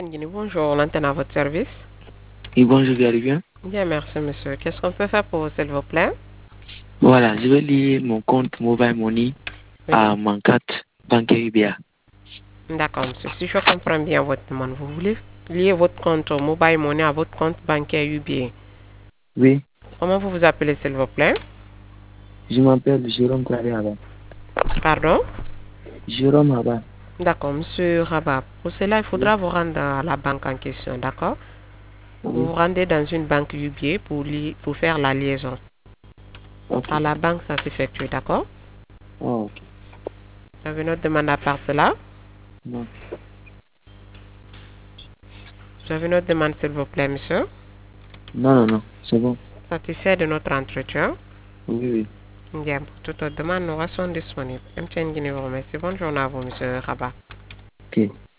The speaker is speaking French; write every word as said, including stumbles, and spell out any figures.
Guinée, bonjour, l'antenne à votre service. Oui, bonjour, vous allez bien? Bien, merci, monsieur. Qu'est-ce qu'on peut faire pour vous, s'il vous plaît? Voilà, je vais lier mon compte Mobile Money Oui. à mon carte bancaire U B A. D'accord, monsieur. Si je comprends bien votre demande, vous voulez lier votre compte Mobile Money à votre compte bancaire U B A. Oui, Comment vous vous appelez, s'il vous plaît? je m'appelle Jérôme Traoré Abba. Pardon? Jérôme Abba. D'accord, monsieur Rabat. Pour cela, il Oui, faudra vous rendre à la banque en question, d'accord? Vous vous oui, rendez dans une banque U B A pour, li- pour faire la liaison. ok. À la banque, ça s'effectue, d'accord? Oh, ok. Vous avez une autre demande à part cela? Non, Vous avez une autre demande, s'il vous plaît, monsieur? non, non, non, c'est bon. Satisfait de notre entretien? Oui, oui. Bien, pour toute autre demande, nous restons disponibles. M T N Guinée vous remercie. Bonne journée à vous, monsieur Rabat. Ok.